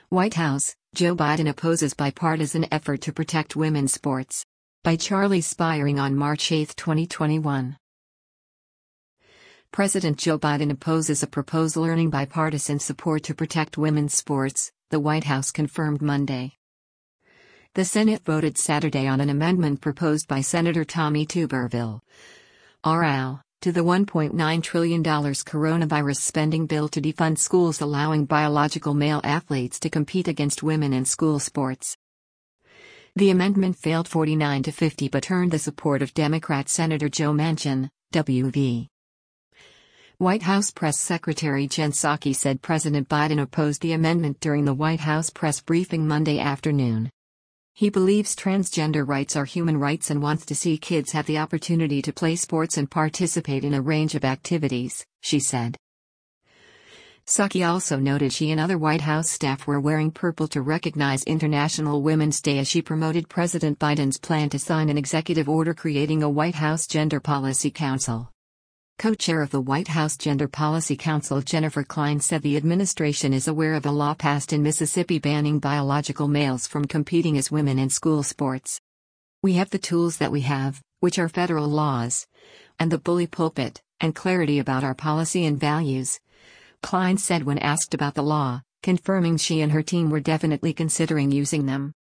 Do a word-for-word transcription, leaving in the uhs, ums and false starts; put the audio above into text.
White House, Joe Biden opposes bipartisan effort to protect women's sports. By Charlie Spiering on March eighth, twenty twenty-one. President Joe Biden opposes a proposal earning bipartisan support to protect women's sports, the White House confirmed Monday. The Senate voted Saturday on an amendment proposed by Senator Tommy Tuberville, R L, to the one point nine trillion dollars coronavirus spending bill to defund schools allowing biological male athletes to compete against women in school sports. The amendment failed forty-nine to fifty but earned the support of Democrat Senator Joe Manchin, W V. White House Press Secretary Jen Psaki said President Biden opposed the amendment during the White House press briefing Monday afternoon. He believes transgender rights are human rights and wants to see kids have the opportunity to play sports and participate in a range of activities, she said. Psaki also noted she and other White House staff were wearing purple to recognize International Women's Day as she promoted President Biden's plan to sign an executive order creating a White House Gender Policy Council. Co-chair of the White House Gender Policy Council Jennifer Klein said the administration is aware of a law passed in Mississippi banning biological males from competing as women in school sports. We have the tools that we have, which are federal laws, and the bully pulpit, and clarity about our policy and values, Klein said when asked about the law, confirming she and her team were definitely considering using them.